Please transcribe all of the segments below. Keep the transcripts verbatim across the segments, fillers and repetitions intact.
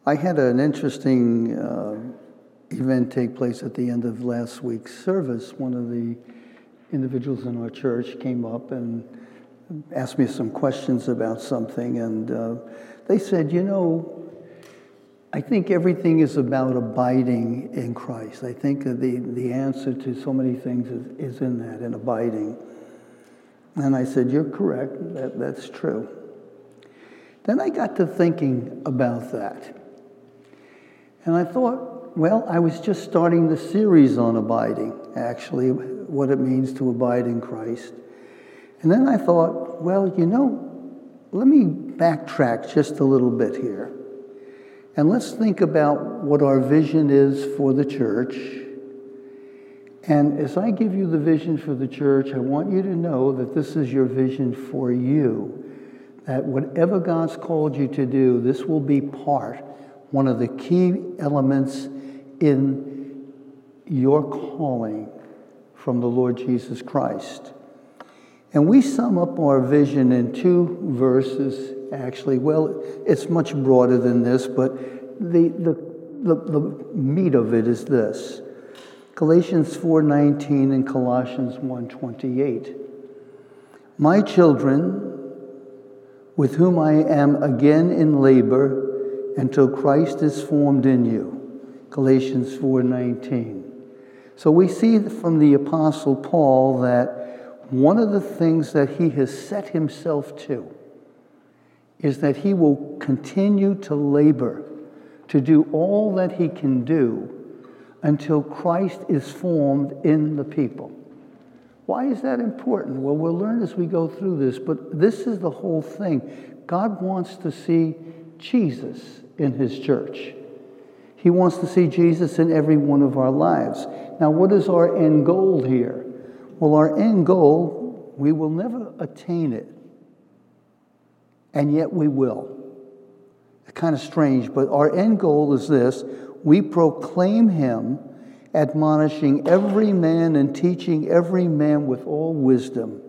I had an interesting uh, event take place at the end of last week's service. One of the individuals in our church came up and asked me some questions about something, and uh, they said, you know, I think everything is about abiding in Christ. I think that the, the answer to so many things is, is in that, in abiding. And I said, you're correct, that, that's true. Then I got to thinking about that. And I thought, well, I was just starting the series on abiding, actually, what it means to abide in Christ. And then I thought, well, you know, let me backtrack just a little bit here. And let's think about what our vision is for the church. And as I give you the vision for the church, I want you to know that this is your vision for you. That whatever God's called you to do, this will be part, one of the key elements in your calling from the Lord Jesus Christ. And we sum up our vision in two verses, actually. Well, it's much broader than this, but the, the, the, the meat of it is this. Galatians four nineteen and Colossians one twenty-eight. My children, with whom I am again in labor until Christ is formed in you. Galatians four nineteen. So we see from the Apostle Paul that one of the things that he has set himself to is that he will continue to labor, to do all that he can do until Christ is formed in the people. Why is that important? Well, we'll learn as we go through this, but this is the whole thing. God wants to see Jesus in his church. He wants to see Jesus in every one of our lives. Now, what is our end goal here? Well, our end goal, we will never attain it, and yet we will. It's kind of strange, but our end goal is this. We proclaim him, admonishing every man and teaching every man with all wisdom,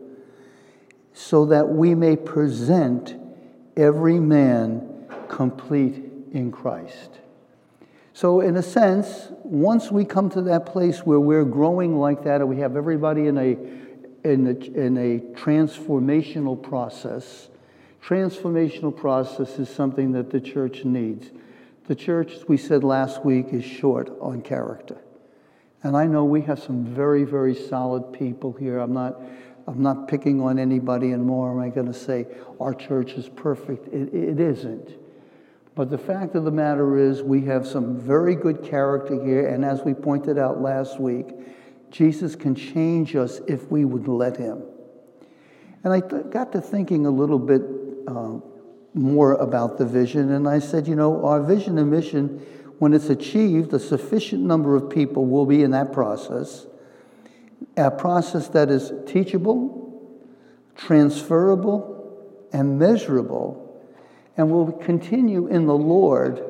so that we may present every man complete in Christ. So in a sense, once we come to that place where we're growing like that, and we have everybody in a in a, in a transformational process, transformational process is something that the church needs. The church, as we said last week, is short on character. And I know we have some very, very solid people here. I'm not I'm not picking on anybody, and nor am I going to say our church is perfect. It, it isn't. But the fact of the matter is we have some very good character here, and as we pointed out last week, Jesus can change us if we would let him. And I th- got to thinking a little bit uh, more about the vision, and I said, you know, our vision and mission, when it's achieved, a sufficient number of people will be in that process, a process that is teachable, transferable, and measurable, and will continue in the Lord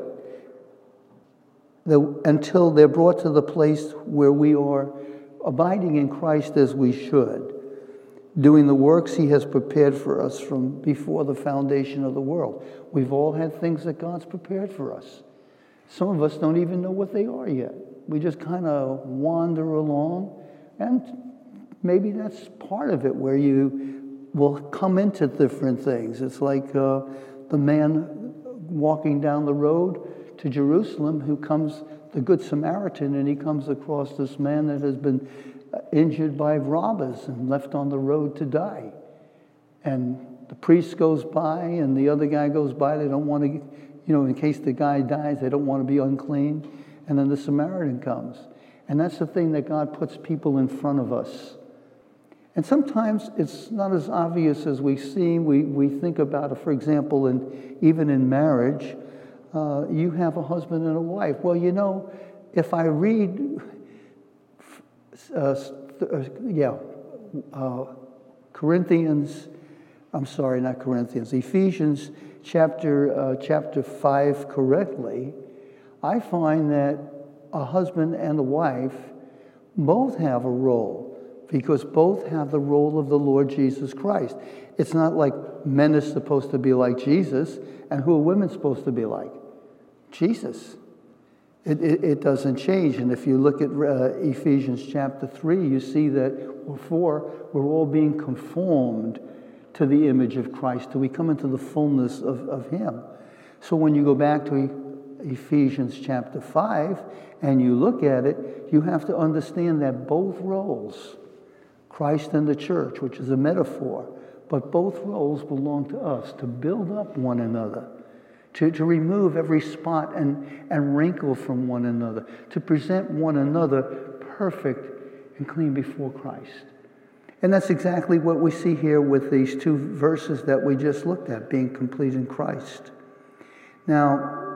the, until they're brought to the place where we are abiding in Christ as we should, doing the works he has prepared for us from before the foundation of the world. We've all had things that God's prepared for us. Some of us don't even know what they are yet. We just kind of wander along, and maybe that's part of it, where you will come into different things. It's like uh, the man walking down the road to Jerusalem who comes, the Good Samaritan, and he comes across this man that has been injured by robbers and left on the road to die. And the priest goes by and the other guy goes by. They don't want to, you know, in case the guy dies, they don't want to be unclean. And then the Samaritan comes. And that's the thing that God puts people in front of us. And sometimes it's not as obvious as we seem. We, we think about it, for example, in, even in marriage, uh, you have a husband and a wife. Well, you know, if I read, uh, yeah, uh, Corinthians, I'm sorry, not Corinthians, Ephesians chapter, uh, chapter five correctly, I find that a husband and a wife both have a role, because both have the role of the Lord Jesus Christ. It's not like men are supposed to be like Jesus, and who are women supposed to be like? Jesus. It, it, it doesn't change. And if you look at uh, Ephesians chapter three, you see that, or four, we're all being conformed to the image of Christ till we come into the fullness of, of Him. So when you go back to Ephesians chapter five and you look at it, you have to understand that both roles, Christ and the church, which is a metaphor, but both roles belong to us to build up one another. To, to remove every spot and, and wrinkle from one another, to present one another perfect and clean before Christ. And that's exactly what we see here with these two verses that we just looked at, being complete in Christ. Now,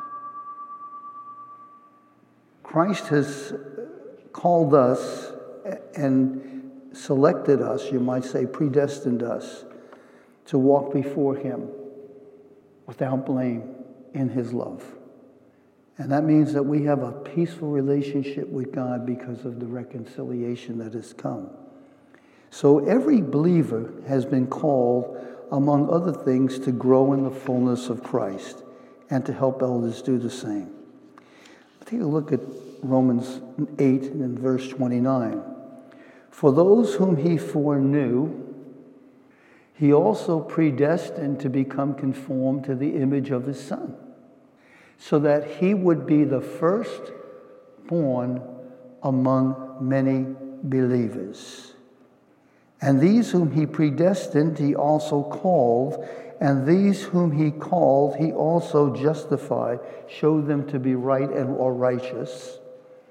Christ has called us and selected us, you might say predestined us, to walk before Him without blame in His love. And that means that we have a peaceful relationship with God because of the reconciliation that has come. So every believer has been called, among other things, to grow in the fullness of Christ and to help others do the same. Take a look at Romans eight and verse twenty-nine. For those whom He foreknew, He also predestined to become conformed to the image of His Son, so that He would be the firstborn among many believers. And these whom He predestined, He also called, and these whom He called, He also justified, showed them to be right and or righteous.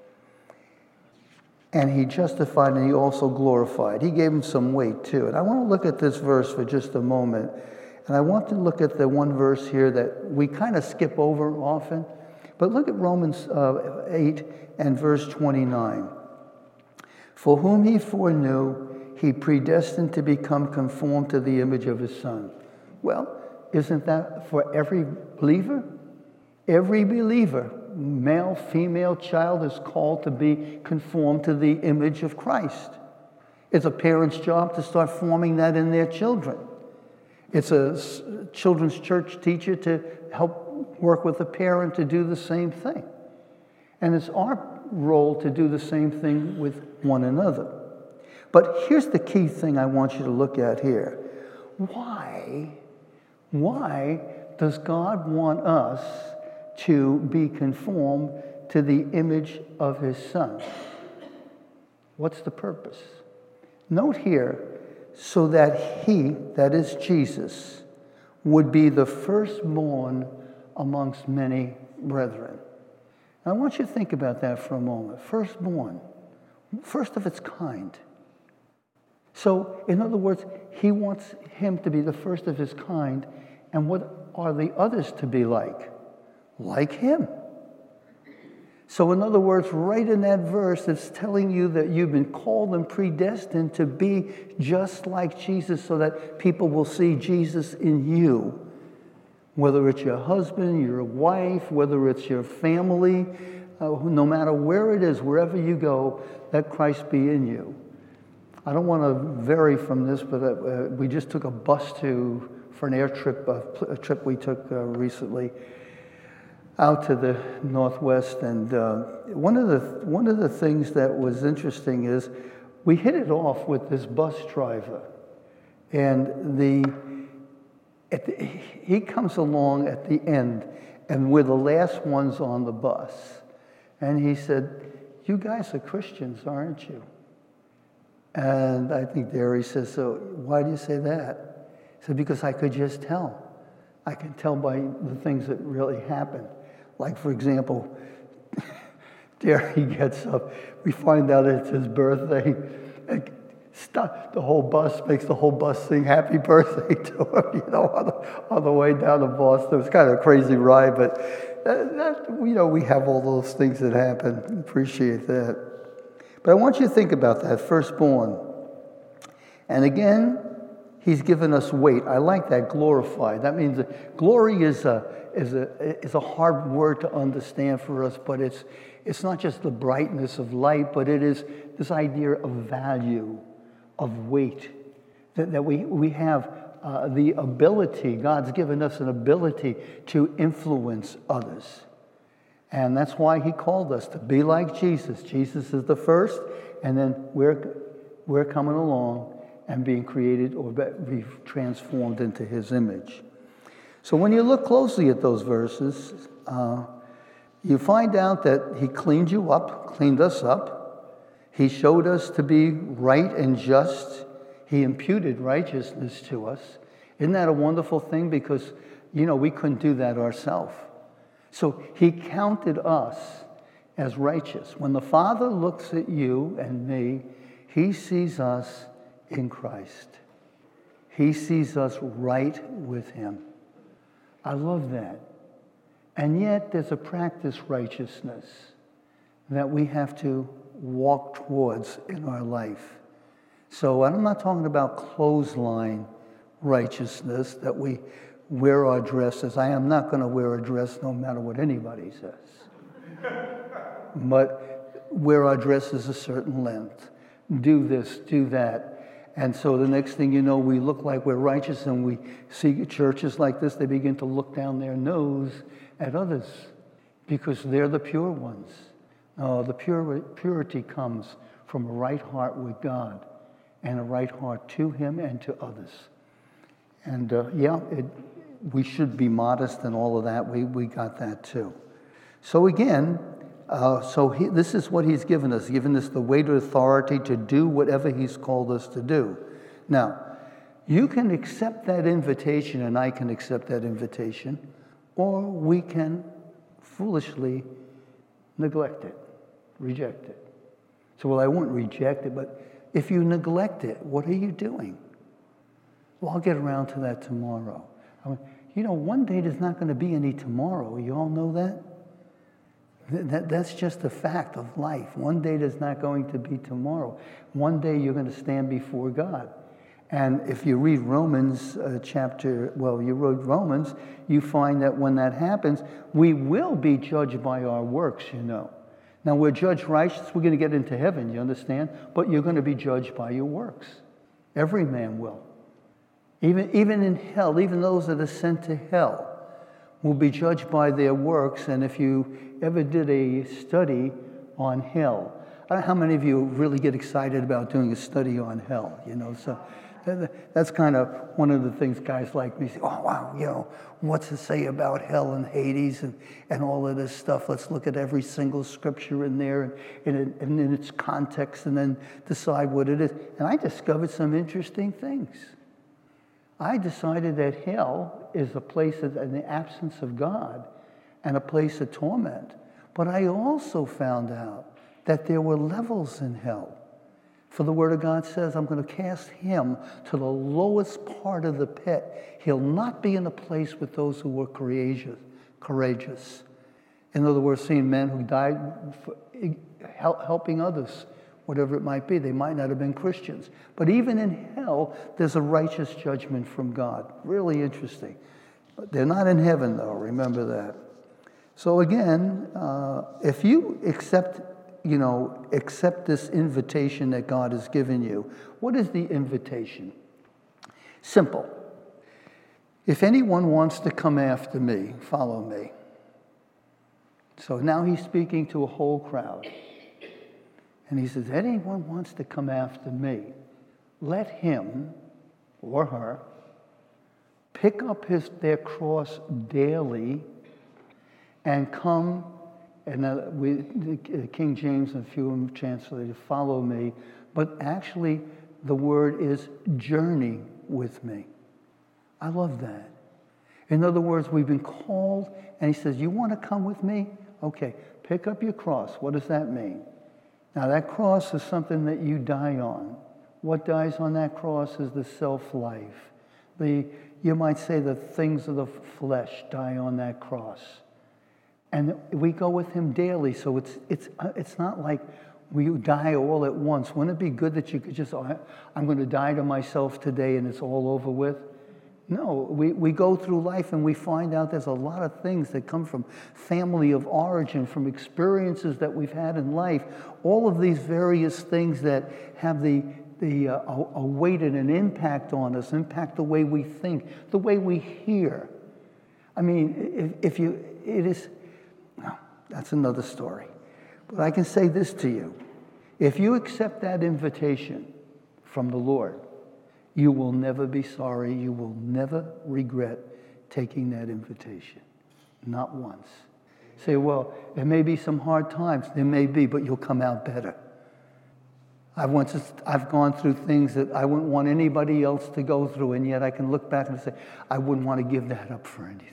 And He justified and He also glorified. He gave them some weight too. And I want to look at this verse for just a moment. And I want to look at the one verse here that we kind of skip over often. But look at Romans uh, eight and verse twenty-nine. For whom He foreknew, He predestined to become conformed to the image of His Son. Well, isn't that for every believer? Every believer, male, female, child, is called to be conformed to the image of Christ. It's a parent's job to start forming that in their children. It's a children's church teacher to help work with a parent to do the same thing. And it's our role to do the same thing with one another. But here's the key thing I want you to look at here. Why, why does God want us to be conformed to the image of His Son? What's the purpose? Note here, so that He, that is Jesus, would be the firstborn amongst many brethren. Now, I want you to think about that for a moment. Firstborn, first of its kind. So, in other words, He wants Him to be the first of His kind, and what are the others to be like? Like Him. So in other words, right in that verse, it's telling you that you've been called and predestined to be just like Jesus so that people will see Jesus in you. Whether it's your husband, your wife, whether it's your family, uh, no matter where it is, wherever you go, let Christ be in you. I don't want to vary from this, but uh, we just took a bus to, for an air trip, uh, a trip we took uh, recently, out to the Northwest, and uh, one of the one of the things that was interesting is we hit it off with this bus driver, and the, at the he comes along at the end, and we're the last ones on the bus, and he said, "You guys are Christians, aren't you?" And I think there he says, "So why do you say that?" He said, "Because I could just tell. I can tell by the things that really happen." Like, for example, there he gets up. We find out it's his birthday. And stop, the whole bus makes the whole bus sing happy birthday to him, you know, on the, on the way down to Boston. It was kind of a crazy ride, but that, that, you know, we have all those things that happen. Appreciate that. But I want you to think about that, firstborn. And again, He's given us weight. I like that, glorified. That means that glory is a is a is a hard word to understand for us, but it's it's not just the brightness of light, but it is this idea of value, of weight, that, that we, we have uh, the ability, God's given us an ability to influence others. And that's why he called us to be like Jesus. Jesus is the first, and then we're, we're coming along and being created or be transformed into his image. So when you look closely at those verses, uh, you find out that he cleaned you up, cleaned us up. He showed us to be right and just. He imputed righteousness to us. Isn't that a wonderful thing? Because, you know, we couldn't do that ourselves. So he counted us as righteous. When the Father looks at you and me, he sees us in Christ. He sees us right with him. I love that. And yet there's a practice righteousness that we have to walk towards in our life. So I'm not talking about clothesline righteousness, that we wear our dresses. I am not going to wear a dress no matter what anybody says. But wear our dresses a certain length. Do this, do that. And so the next thing you know, we look like we're righteous, and we see churches like this, they begin to look down their nose at others because they're the pure ones. No, the pure, purity comes from a right heart with God and a right heart to him and to others. And uh, yeah, it, we should be modest and all of that. We, we got that too. So again, Uh, so he, this is what he's given us, given us the weight of authority to do whatever he's called us to do. Now, you can accept that invitation, and I can accept that invitation, or we can foolishly neglect it, reject it. So, well, I won't reject it, but if you neglect it, what are you doing? Well, I'll get around to that tomorrow. I mean, you know, one day there's not going to be any tomorrow. You all know that? That, that's just a fact of life. One day there's not going to be tomorrow. One day you're going to stand before God. And if you read Romans uh, chapter, well, you read Romans, you find that when that happens, we will be judged by our works, you know. Now, we're judged righteous, we're going to get into heaven, you understand? But you're going to be judged by your works. Every man will. Even, even in hell, even those that are sent to hell will be judged by their works. And if you ever did a study on hell, I don't know how many of you really get excited about doing a study on hell, you know, so that's kind of one of the things guys like me say, oh, wow, you know, what's it say about hell and Hades and, and all of this stuff? Let's look at every single scripture in there and, and, and in its context and then decide what it is. And I discovered some interesting things. I decided that hell is a place of, in the absence of God and a place of torment. But I also found out that there were levels in hell. For the Word of God says, I'm going to cast him to the lowest part of the pit. He'll not be in a place with those who were courageous. courageous. In other words, seeing men who died for helping others, whatever it might be. They might not have been Christians. But even in hell, there's a righteous judgment from God. Really interesting. But they're not in heaven, though. Remember that. So again, uh, if you accept, you know, accept this invitation that God has given you, what is the invitation? Simple. If anyone wants to come after me, follow me. So now he's speaking to a whole crowd. And he says, anyone wants to come after me, let him or her pick up his, their cross daily and come, and uh, we, King James and a few of them translated, follow me. But actually, the word is journey with me. I love that. In other words, we've been called, and he says, you want to come with me? Okay, pick up your cross. What does that mean? Now, that cross is something that you die on. What dies on that cross is the self-life. The, you might say the things of the flesh die on that cross. And we go with him daily, so it's, it's, it's not like we die all at once. Wouldn't it be good that you could just, oh, I'm going to die to myself today and it's all over with? No, we, we go through life and we find out there's a lot of things that come from family of origin, from experiences that we've had in life, all of these various things that have the the uh, a, a weight and an impact on us, impact the way we think, the way we hear. I mean, if, if you, it is, well, that's another story. But I can say this to you. If you accept that invitation from the Lord, you will never be sorry. You will never regret taking that invitation. Not once. Say, well, there may be some hard times. There may be, but you'll come out better. I've, once, I've gone through things that I wouldn't want anybody else to go through, and yet I can look back and say, I wouldn't want to give that up for anything.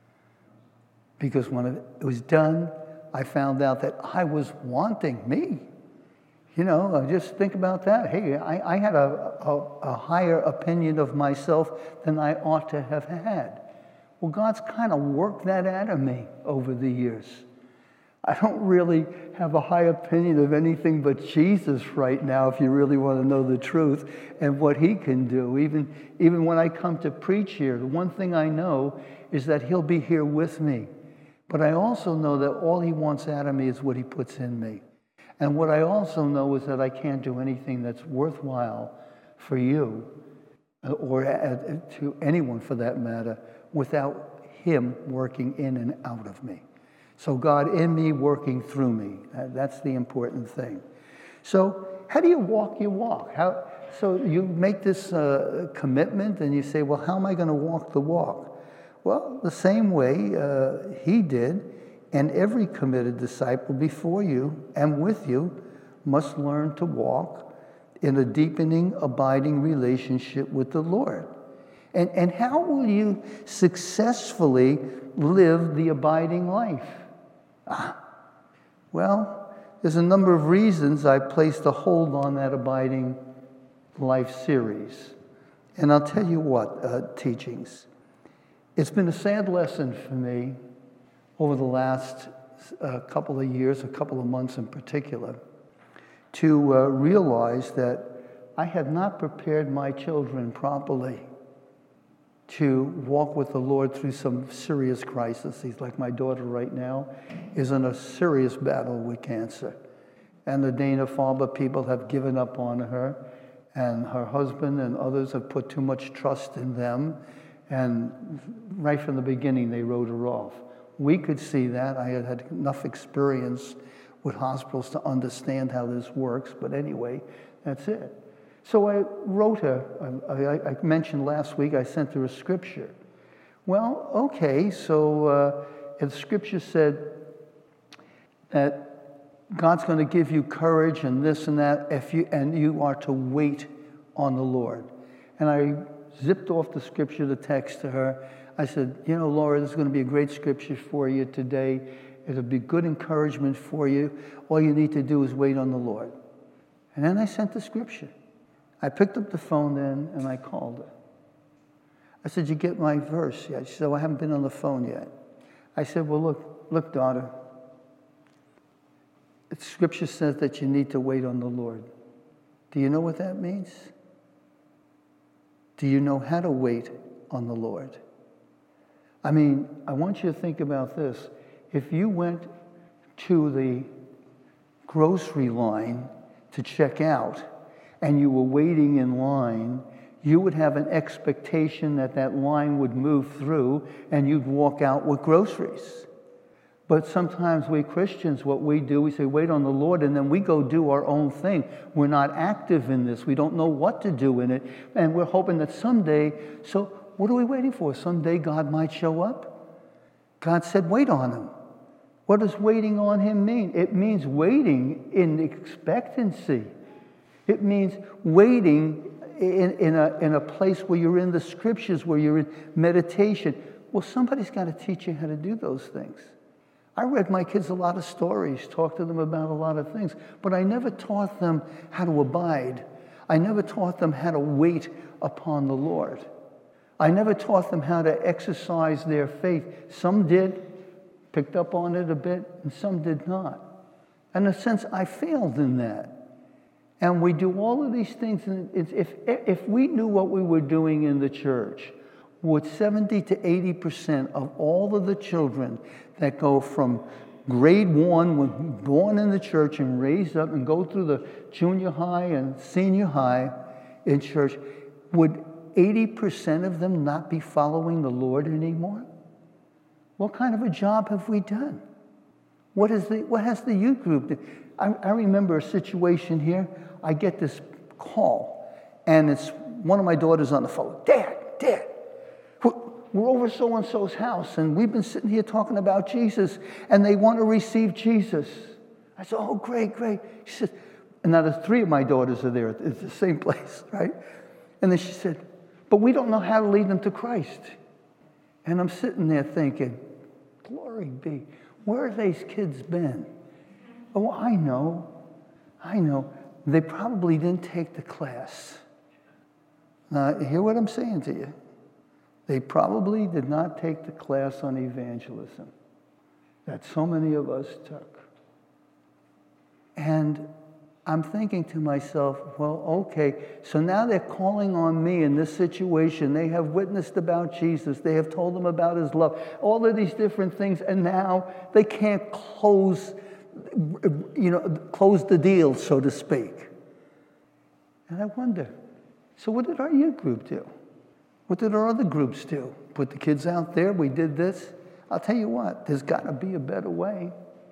Because when it was done, I found out that I was wanting me. You know, just think about that. Hey, I, I had a, a, a higher opinion of myself than I ought to have had. Well, God's kind of worked that out of me over the years. I don't really have a high opinion of anything but Jesus right now, if you really want to know the truth, and what he can do. Even, even when I come to preach here, the one thing I know is that he'll be here with me. But I also know that all he wants out of me is what he puts in me. And what I also know is that I can't do anything that's worthwhile for you, or to anyone for that matter, without him working in and out of me. So God in me, working through me. That's the important thing. So how do you walk your walk? How, so you make this uh, commitment and you say, well, how am I going to walk the walk? Well, the same way uh, he did. And every committed disciple before you and with you must learn to walk in a deepening, abiding relationship with the Lord. And, and how will you successfully live the abiding life? Ah, well, there's a number of reasons I placed a hold on that abiding life series. And I'll tell you what, uh, teachings. It's been a sad lesson for me over the last uh, couple of years, a couple of months in particular, to uh, realize that I had not prepared my children properly to walk with the Lord through some serious crises. Like my daughter right now is in a serious battle with cancer. And the Dana-Farber people have given up on her, and her husband and others have put too much trust in them. And right from the beginning, they wrote her off. We could see that. I had had enough experience with hospitals to understand how this works. But anyway, that's it. So I wrote her, I, I mentioned last week, I sent her a scripture. Well, okay, so uh, the scripture said that God's going to give you courage and this and that, if you, and you are to wait on the Lord. And I zipped off the scripture, the text to her. I said, you know, Laura, this is going to be a great scripture for you today. It'll be good encouragement for you. All you need to do is wait on the Lord. And then I sent the scripture. I picked up the phone then and I called her. I said, you get my verse yet? She said, well, I haven't been on the phone yet. I said, well, look, look, daughter. The scripture says that you need to wait on the Lord. Do you know what that means? Do you know how to wait on the Lord? I mean, I want you to think about this. If you went to the grocery line to check out and you were waiting in line, you would have an expectation that that line would move through and you'd walk out with groceries. But sometimes we Christians, what we do, we say, wait on the Lord, and then we go do our own thing. We're not active in this. We don't know what to do in it. And we're hoping that someday, so what are we waiting for? Someday God might show up? God said, wait on him. What does waiting on him mean? It means waiting in expectancy. It means waiting in, in, a, in a place where you're in the scriptures, where you're in meditation. Well, somebody's got to teach you how to do those things. I read my kids a lot of stories, talked to them about a lot of things, but I never taught them how to abide. I never taught them how to wait upon the Lord. I never taught them how to exercise their faith. Some did, picked up on it a bit, and some did not. And in a sense, I failed in that. And we do all of these things, and it's, if, if we knew what we were doing in the church, would seventy to eighty percent of all of the children that go from grade one, were born in the church and raised up and go through the junior high and senior high in church, would eighty percent of them not be following the Lord anymore? What kind of a job have we done? What is the what has the youth group done? I, I remember a situation here. I get this call, and it's one of my daughters on the phone. Dad, Dad, we're, we're over so-and-so's house, and we've been sitting here talking about Jesus, and they want to receive Jesus. I said, oh, great, great. She said, and now the three of my daughters are there at the same place, right? And then she said, but we don't know how to lead them to Christ. And I'm sitting there thinking, glory be, where have these kids been? Oh, I know, I know. They probably didn't take the class. Now, hear what I'm saying to you. They probably did not take the class on evangelism that so many of us took. And I'm thinking to myself, well, okay, so now they're calling on me in this situation. They have witnessed about Jesus. They have told them about his love, all of these different things, and now they can't close, you know, close the deal, so to speak. And I wonder, so what did our youth group do? What did our other groups do? Put the kids out there, we did this. I'll tell you what, there's got to be a better way.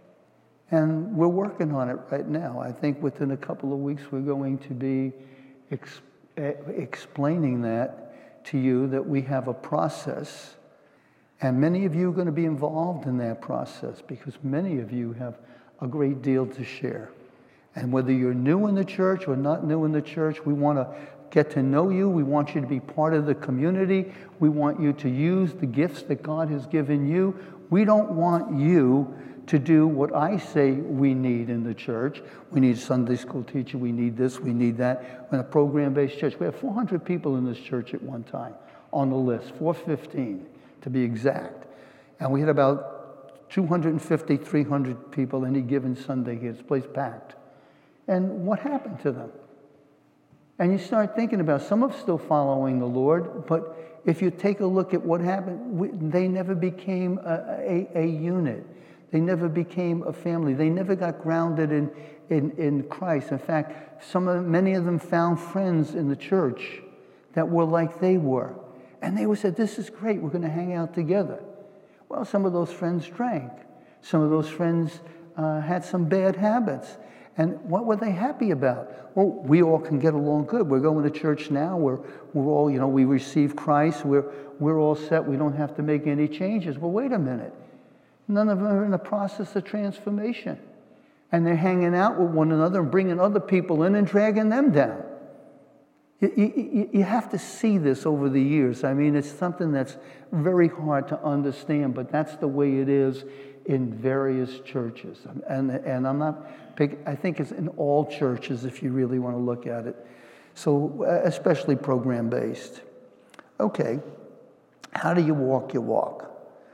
And we're working on it right now. I think within a couple of weeks we're going to be ex- explaining that to you, that we have a process. And many of you are going to be involved in that process because many of you have a great deal to share. And whether you're new in the church or not new in the church, we want to get to know you. We want you to be part of the community. We want you to use the gifts that God has given you. We don't want you to do what I say we need in the church. We need a Sunday school teacher. We need this. We need that. We're in a program-based church. We have four hundred people in this church at one time on the list, four fifteen to be exact. And we had about two hundred fifty, three hundred people any given Sunday here. This place packed. And what happened to them? And you start thinking about, some are still following the Lord, but if you take a look at what happened, we, they never became a, a, a unit. They never became a family. They never got grounded in, in, in Christ. In fact, some of, many of them found friends in the church that were like they were. And they would say, this is great, we're going to hang out together. Well, some of those friends drank. Some of those friends uh, had some bad habits. And what were they happy about? Well, we all can get along good. We're going to church now. We're, we're all, you know, we receive Christ. We're, we're all set. We don't have to make any changes. Well, wait a minute. None of them are in the process of transformation. And they're hanging out with one another and bringing other people in and dragging them down. You, you, you have to see this over the years. I mean, it's something that's very hard to understand, but that's the way it is in various churches. And, and I'm not big, I think it's in all churches if you really want to look at it. So, especially program-based. Okay, how do you walk your walk?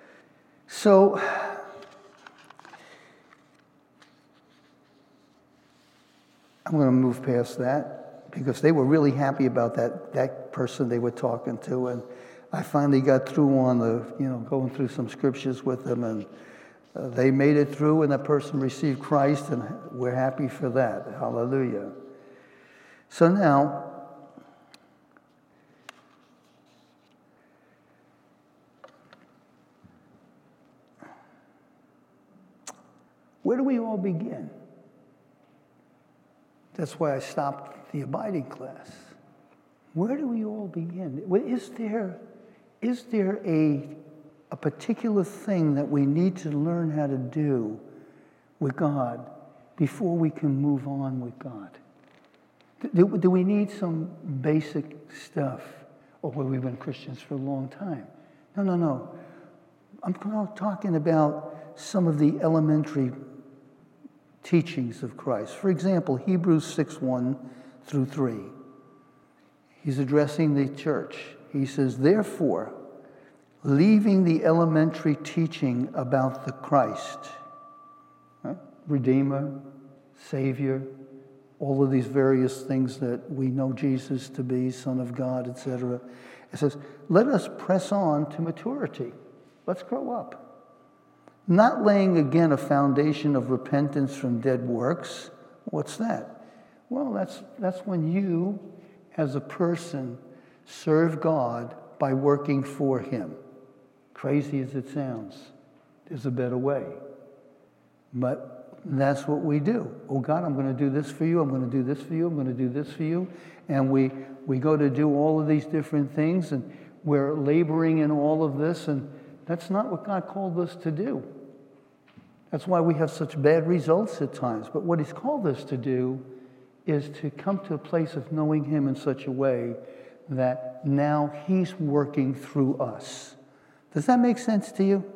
So, I'm going to move past that because they were really happy about that, that person they were talking to. And I finally got through on the, you know, going through some scriptures with them, and uh, they made it through, and that person received Christ, and we're happy for that. Hallelujah. So now, where do we all begin? That's why I stopped the abiding class. Where do we all begin? Is there, is there a, a particular thing that we need to learn how to do with God before we can move on with God? Do, do we need some basic stuff? Or well, we've been Christians for a long time. No, no, no. I'm talking about some of the elementary teachings of Christ. For example, Hebrews six, one through three. He's addressing the church. He says, therefore, leaving the elementary teaching about the Christ, right? Redeemer, Savior, all of these various things that we know Jesus to be, Son of God, et cetera. It says, let us press on to maturity. Let's grow up. Not laying again a foundation of repentance from dead works. What's that? Well, that's, that's when you, as a person, serve God by working for him. Crazy as it sounds, there's a better way. But that's what we do. Oh God, I'm going to do this for you. I'm going to do this for you. I'm going to do this for you. And we, we go to do all of these different things, and we're laboring in all of this, and that's not what God called us to do. That's why we have such bad results at times. But what he's called us to do is to come to a place of knowing him in such a way that now he's working through us. Does that make sense to you?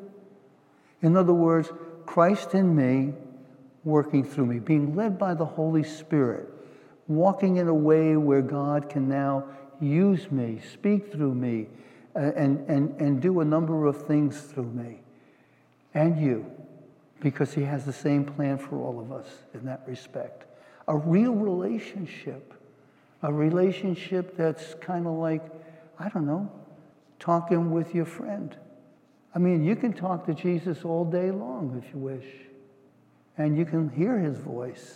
In other words, Christ in me working through me, being led by the Holy Spirit, walking in a way where God can now use me, speak through me, and, and, and do a number of things through me and you, because he has the same plan for all of us in that respect. A real relationship, a relationship that's kind of like, I don't know, talking with your friend. I mean, you can talk to Jesus all day long if you wish, and you can hear his voice,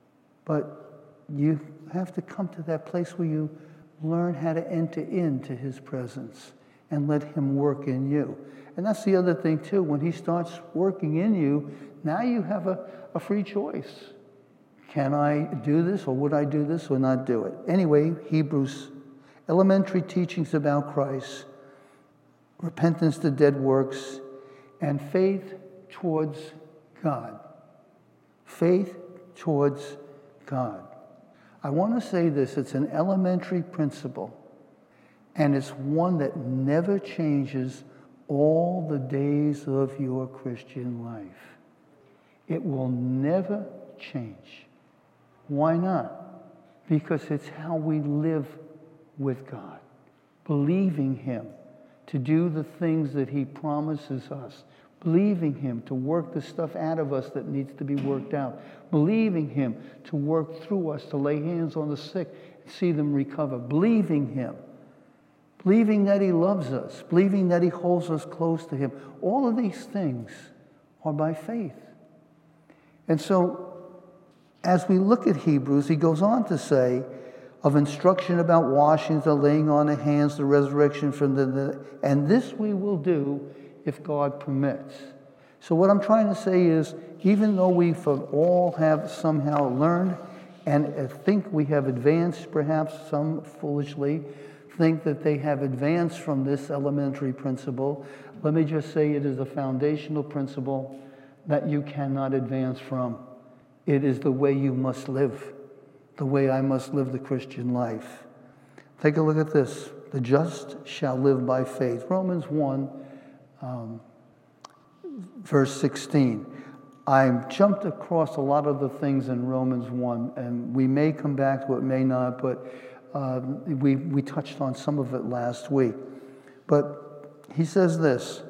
but you have to come to that place where you learn how to enter into his presence and let him work in you. And that's the other thing, too. When he starts working in you, now you have a, a free choice. Can I do this, or would I do this, or not do it? Anyway, Hebrews, elementary teachings about Christ, repentance to dead works, and faith towards God. Faith towards God. I want to say this, it's an elementary principle, and it's one that never changes all the days of your Christian life. It will never change. Why not? Because it's how we live with God, believing him to do the things that he promises us, believing him to work the stuff out of us that needs to be worked out, believing him to work through us, to lay hands on the sick and see them recover, believing him, believing that he loves us, believing that he holds us close to him. All of these things are by faith. And so, as we look at Hebrews, he goes on to say of instruction about washings, the laying on of hands, the resurrection from the, the and this we will do if God permits. So what I'm trying to say is, even though we all have somehow learned and think we have advanced, perhaps some foolishly think that they have advanced from this elementary principle, let me just say it is a foundational principle that you cannot advance from. It is the way you must live, the way I must live the Christian life. Take a look at this. The just shall live by faith. Romans one, um, verse sixteen. I jumped across a lot of the things in Romans one, and we may come back to it, may not, but uh, we, we touched on some of it last week. But he says this.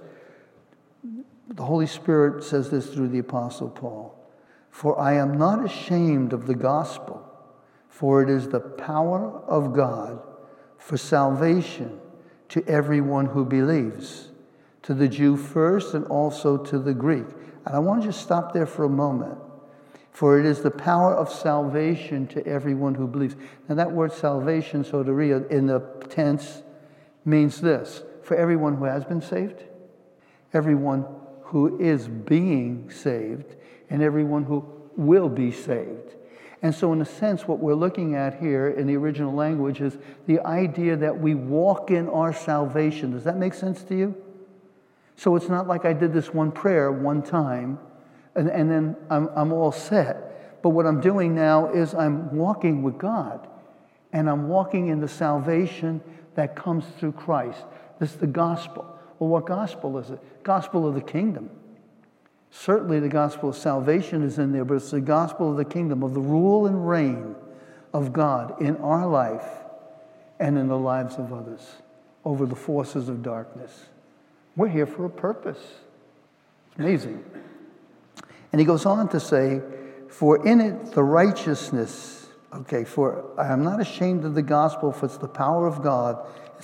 The Holy Spirit says this through the Apostle Paul. For I am not ashamed of the gospel, for it is the power of God for salvation to everyone who believes, to the Jew first and also to the Greek. And I want to just stop there for a moment. For it is the power of salvation to everyone who believes. Now that word salvation, soteria, in the tense means this. For everyone who has been saved, everyone who is being saved, and everyone who will be saved. And so in a sense, what we're looking at here in the original language is the idea that we walk in our salvation. Does that make sense to you? So it's not like I did this one prayer one time, and, and then I'm, I'm all set. But what I'm doing now is I'm walking with God, and I'm walking in the salvation that comes through Christ. This is the gospel. Well, what gospel is it? Gospel of the kingdom. Certainly the gospel of salvation is in there, but it's the gospel of the kingdom, of the rule and reign of God in our life and in the lives of others over the forces of darkness. We're here for a purpose. It's amazing. And he goes on to say, for in it the righteousness, okay, for I am not ashamed of the gospel, for it's the power of God,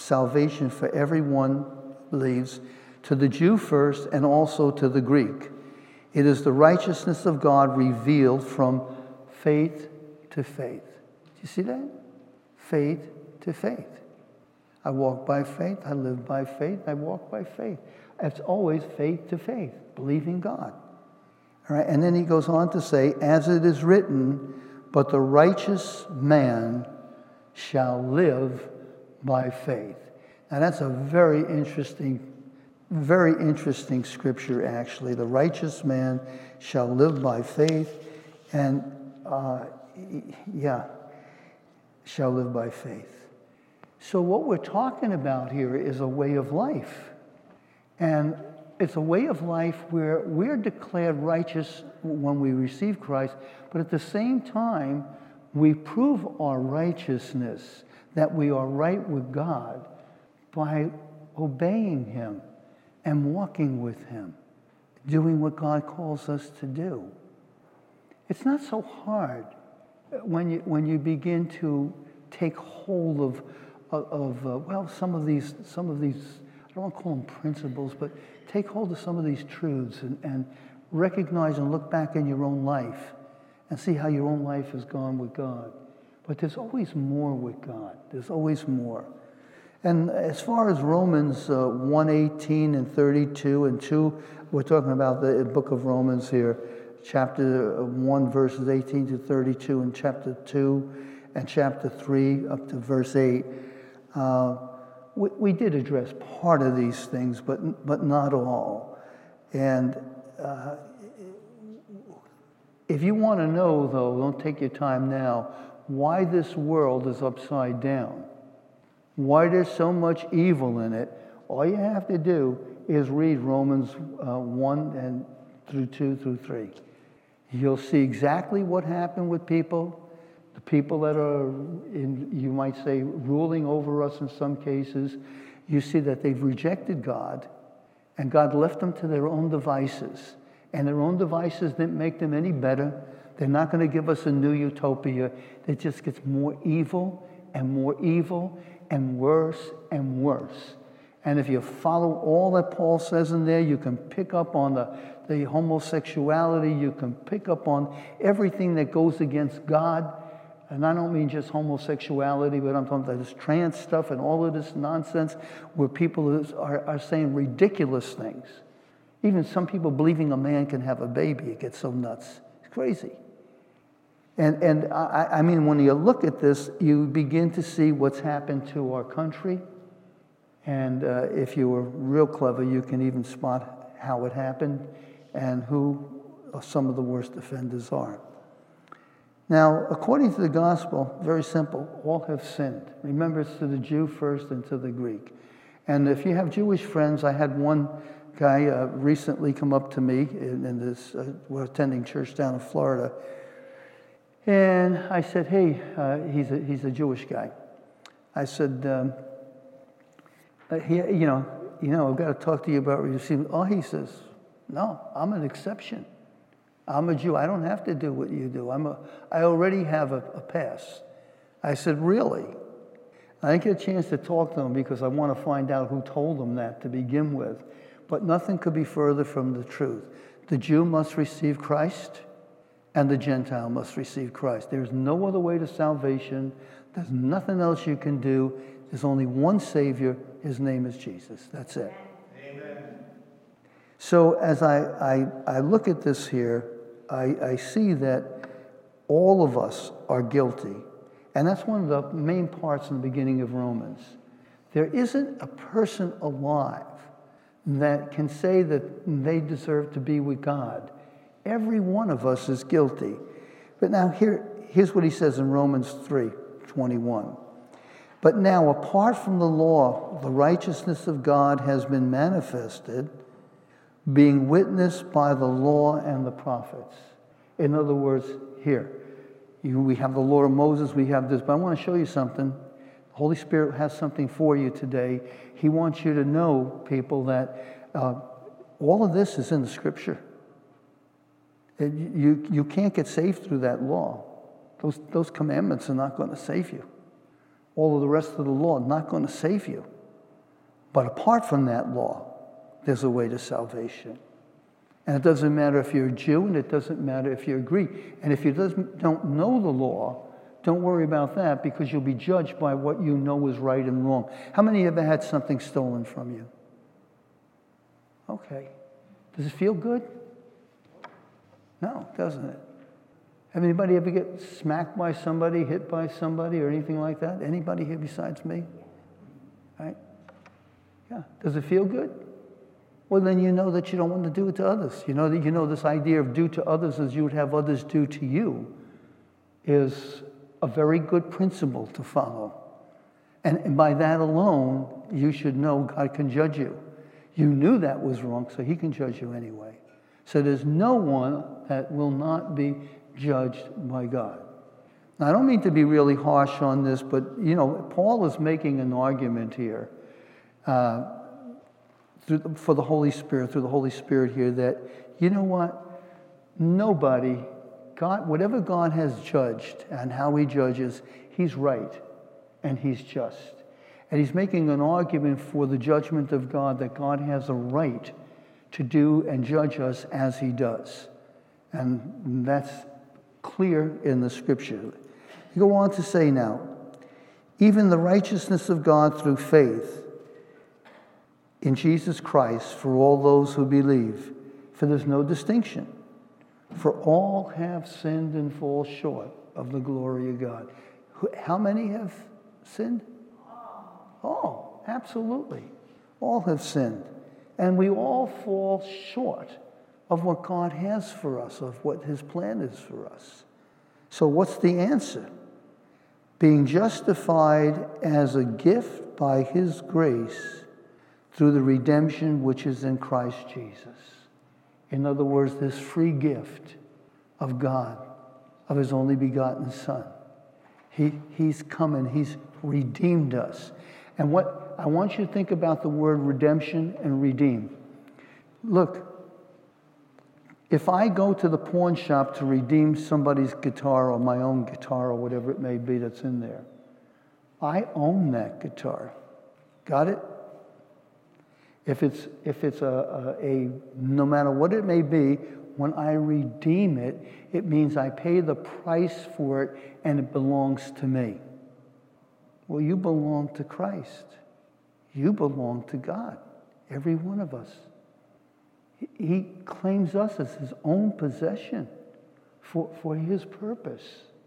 salvation for everyone who believes, to the Jew first and also to the Greek. It is the righteousness of God revealed from faith to faith. Do you see that? Faith to faith. I walk by faith, I live by faith, I walk by faith. It's always faith to faith, believing God. All right, and then he goes on to say, as it is written, but the righteous man shall live by faith. Now that's a very interesting, very interesting scripture, actually. The righteous man shall live by faith, and uh, yeah, shall live by faith. So what we're talking about here is a way of life. And it's a way of life where we're declared righteous when we receive Christ, but at the same time, we prove our righteousness, that we are right with God, by obeying Him and walking with Him, doing what God calls us to do. It's not so hard when you, when you begin to take hold of of uh, well, some of these, some of these, I don't want to call them principles, but take hold of some of these truths and, and recognize and look back in your own life and see how your own life has gone with God. But there's always more with God. There's always more. And as far as Romans uh, one eighteen and thirty-two and two, we're talking about the book of Romans here, chapter one, verses eighteen to thirty-two, and chapter two and chapter three up to verse eight. Uh, we, we did address part of these things, but but not all. And uh, if you want to know, though, don't take your time now, why this world is upside down, why there's so much evil in it, all you have to do is read Romans uh, one and through two through three. You'll see exactly what happened with people. The people that are, in, you might say, ruling over us in some cases, you see that they've rejected God, and God left them to their own devices. And their own devices didn't make them any better. They're not going to give us a new utopia. It just gets more evil and more evil and worse and worse. And if you follow all that Paul says in there, you can pick up on the, the homosexuality, you can pick up on everything that goes against God. And I don't mean just homosexuality, but I'm talking about this trans stuff and all of this nonsense where people are, are saying ridiculous things. Even some people believing a man can have a baby. It gets so nuts. It's crazy. And, and I, I mean, when you look at this, you begin to see what's happened to our country. And uh, if you were real clever, you can even spot how it happened and who some of the worst offenders are. Now, according to the gospel, very simple, all have sinned. Remember, it's to the Jew first and to the Greek. And if you have Jewish friends, I had one guy uh, recently come up to me in, in this, uh, we're attending church down in Florida. And I said, hey, uh, he's, a, he's a Jewish guy. I said, um, uh, he, you know, you know, I've got to talk to you about receiving. Oh, he says, no, I'm an exception. I'm a Jew. I don't have to do what you do. I'm a, I already have a, a pass. I said, really? I didn't get a chance to talk to him because I want to find out who told him that to begin with. But nothing could be further from the truth. The Jew must receive Christ, and the Gentile must receive Christ. There's no other way to salvation. There's nothing else you can do. There's only one Savior. His name is Jesus. That's it. Amen. So as I, I, I look at this here, I, I see that all of us are guilty. And that's one of the main parts in the beginning of Romans. There isn't a person alive that can say that they deserve to be with God. Every one of us is guilty. But now here, here's what he says in Romans three twenty-one. But now, apart from the law, the righteousness of God has been manifested, being witnessed by the law and the prophets. In other words, here, you, we have the law of Moses, we have this, but I want to show you something. The Holy Spirit has something for you today. He wants you to know, people, that uh, all of this is in the Scripture. It, you, you can't get saved through that law. Those, those commandments are not going to save you. All of the rest of the law not going to save you. But apart from that law, there's a way to salvation. And it doesn't matter if you're a Jew, and it doesn't matter if you're Greek. And if you doesn't, don't know the law, don't worry about that, because you'll be judged by what you know is right and wrong. How many ever had something stolen from you? Okay. Does it feel good? No, doesn't it? Have anybody ever get smacked by somebody, hit by somebody, or anything like that? Anybody here besides me? Right? Yeah. Does it feel good? Well, then you know that you don't want to do it to others. You know that you know this idea of do to others as you would have others do to you is a very good principle to follow. And, and by that alone, you should know God can judge you. You knew that was wrong, so he can judge you anyway. So there's no one that will not be judged by God. Now, I don't mean to be really harsh on this, but, you know, Paul is making an argument here uh, through the, for the Holy Spirit, through the Holy Spirit here, that, you know what? Nobody, God, whatever God has judged and how he judges, he's right and he's just. And he's making an argument for the judgment of God, that God has a right to do and judge us as he does. And that's clear in the scripture. You go on to say now, even the righteousness of God through faith in Jesus Christ for all those who believe, for there's no distinction. For all have sinned and fall short of the glory of God. How many have sinned? All, absolutely. All have sinned. And we all fall short of what God has for us, of what his plan is for us. So what's the answer? Being justified as a gift by his grace through the redemption which is in Christ Jesus. In other words, this free gift of God, of his only begotten Son. He, he's come and he's redeemed us. And what I want you to think about the word redemption and redeem. Look, if I go to the pawn shop to redeem somebody's guitar or my own guitar or whatever it may be that's in there, I own that guitar. Got it? If it's if it's a, a, a no matter what it may be, when I redeem it, it means I pay the price for it and it belongs to me. Well, you belong to Christ. You belong to God, every one of us. He claims us as his own possession for, for his purpose.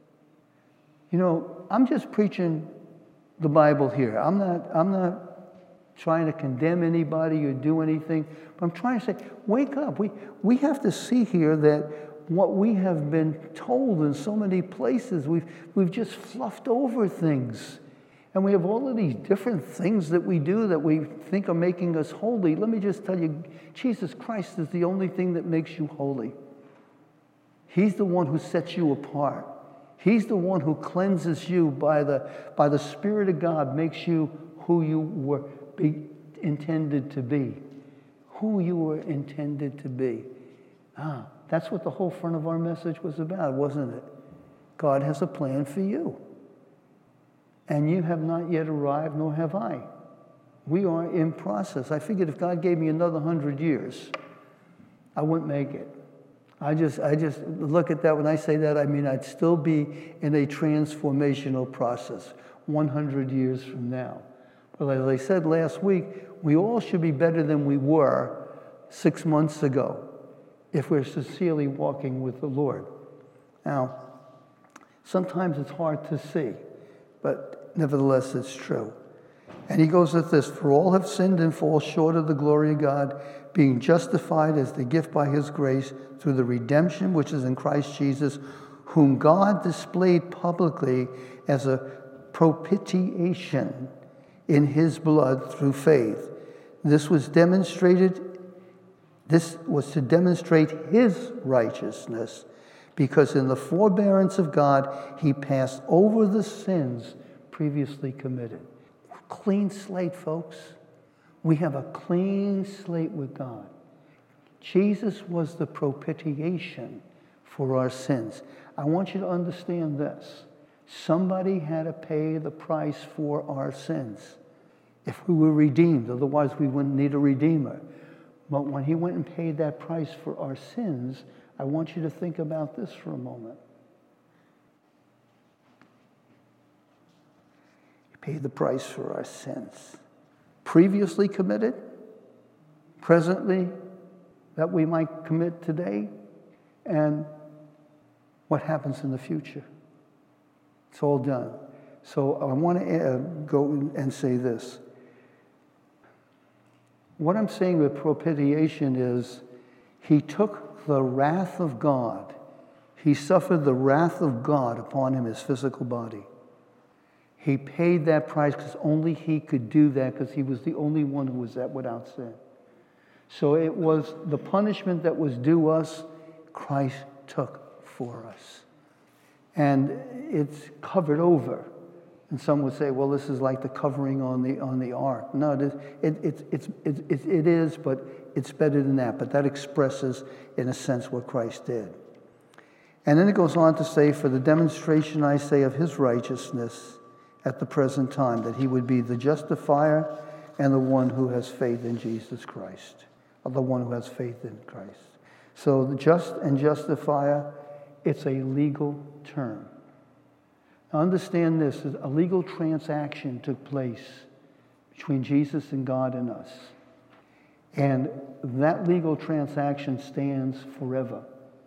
You know, I'm just preaching the Bible here. I'm not, I'm not trying to condemn anybody or do anything, but I'm trying to say, wake up. We, we have to see here that what we have been told in so many places, we've, we've just fluffed over things. And we have all of these different things that we do that we think are making us holy. Let me just tell you, Jesus Christ is the only thing that makes you holy. He's the one who sets you apart. He's the one who cleanses you by the, by the Spirit of God, makes you who you were be, intended to be. Who you were intended to be. Ah, that's what the whole front of our message was about, wasn't it? God has a plan for you. And you have not yet arrived, nor have I. We are in process. I figured if God gave me another hundred years, I wouldn't make it. I just, I just look at that. When I say that, I mean I'd still be in a transformational process one hundred years from now. But as I said last week, we all should be better than we were six months ago if we're sincerely walking with the Lord. Now, sometimes it's hard to see, but nevertheless, it's true. And he goes with this, for all have sinned and fall short of the glory of God, being justified as the gift by his grace through the redemption which is in Christ Jesus, whom God displayed publicly as a propitiation in his blood through faith. This was demonstrated, this was to demonstrate his righteousness, because in the forbearance of God, he passed over the sins previously committed. Clean slate, folks. We have a clean slate with God. Jesus was the propitiation for our sins. I want you to understand this. Somebody had to pay the price for our sins if we were redeemed. Otherwise, we wouldn't need a redeemer. But when he went and paid that price for our sins, I want you to think about this for a moment. He paid the price for our sins. Previously committed, presently, that we might commit today, and what happens in the future. It's all done. So I want to uh, go and say this. What I'm saying with propitiation is he took the wrath of God. He suffered the wrath of God upon him, his physical body. He paid that price because only he could do that because he was the only one who was that without sin. So it was the punishment that was due us, Christ took for us. And it's covered over. And some would say, well, this is like the covering on the on the ark. No, it, it, it, it's, it, it, it is, but it's better than that. But that expresses, in a sense, what Christ did. And then it goes on to say, for the demonstration, I say, of his righteousness at the present time, that he would be the justifier and the one who has faith in Jesus Christ, or the one who has faith in Christ. So the just and justifier, it's a legal term. Now understand this, a legal transaction took place between Jesus and God and us. And that legal transaction stands forever.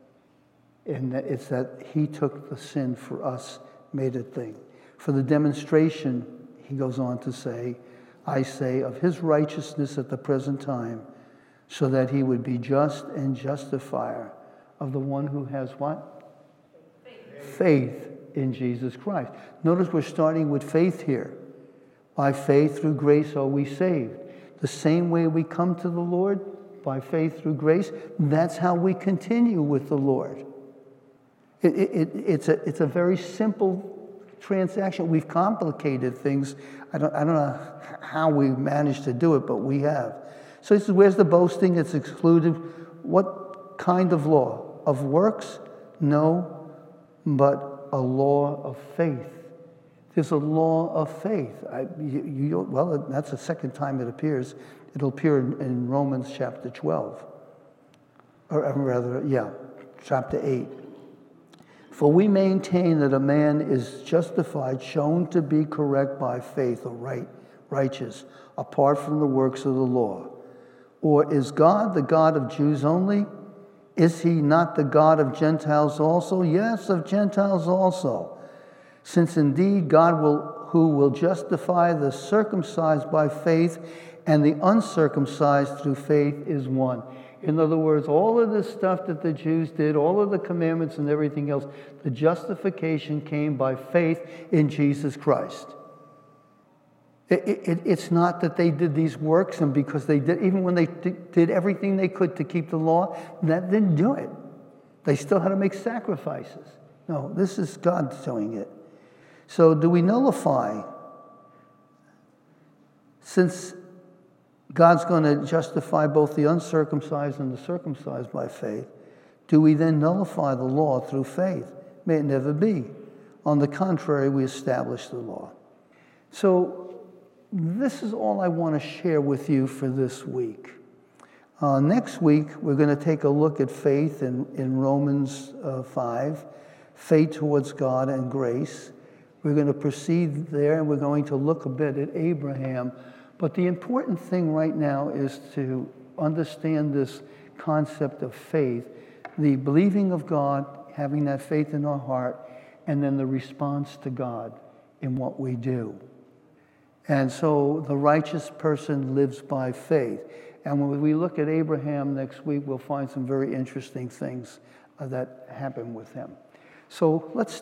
And it's that he took the sin for us, made it thing. For the demonstration, he goes on to say, I say, of his righteousness at the present time, so that he would be just and justifier of the one who has what? Faith. Faith in Jesus Christ. Notice we're starting with faith here. By faith through grace are we saved. The same way we come to the Lord, by faith through grace, that's how we continue with the Lord. It, it, it's, a, it's a very simple transaction. We've complicated things. I don't, I don't know how we managed to do it, but we have. So this is, where's the boasting? It's excluded. What kind of law? Of works? No, but a law of faith. There's a law of faith. I, you, you, well, that's the second time it appears. It'll appear in, in Romans chapter twelve. Or rather, yeah, chapter eight. For we maintain that a man is justified, shown to be correct by faith, or right, righteous, apart from the works of the law. Or is God the God of Jews only? Is he not the God of Gentiles also? Yes, of Gentiles also. Since indeed God will, who will justify the circumcised by faith and the uncircumcised through faith, is one. In other words, all of this stuff that the Jews did, all of the commandments and everything else, the justification came by faith in Jesus Christ. It, it, it's not that they did these works, and because they did, even when they did everything they could to keep the law, that didn't do it. They still had to make sacrifices. No, this is God doing it. So do we nullify? Since God's going to justify both the uncircumcised and the circumcised by faith, do we then nullify the law through faith? May it never be. On the contrary, we establish the law. So this is all I want to share with you for this week. Uh, next week, we're going to take a look at faith in, in Romans uh, five, faith towards God and grace. We're going to proceed there, and we're going to look a bit at Abraham. But the important thing right now is to understand this concept of faith, the believing of God, having that faith in our heart, and then the response to God in what we do. And so the righteous person lives by faith. And when we look at Abraham next week, we'll find some very interesting things uh, that happen with him. So let's